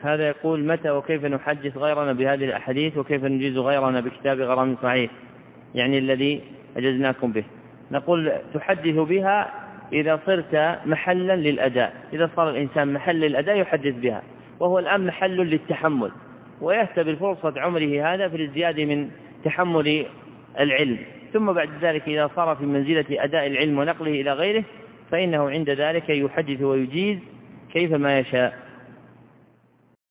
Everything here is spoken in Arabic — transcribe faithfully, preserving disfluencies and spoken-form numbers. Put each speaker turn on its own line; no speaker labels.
هذا يقول: متى وكيف نحدث غيرنا بهذه الأحاديث وكيف نجيز غيرنا بكتاب غرام صحيح يعني الذي أجزناكم به؟ نقول: تحدث بها إذا صرت محلا للأداء، إذا صار الإنسان محل للأداء يحدث بها، وهو الآن محل للتحمل، ويهتبر فرصة عمره هذا في الازدياد من تحمل العلم، ثم بعد ذلك إذا صار في منزلة أداء العلم ونقله إلى غيره فإنه عند ذلك يحدث ويجيز كيفما يشاء.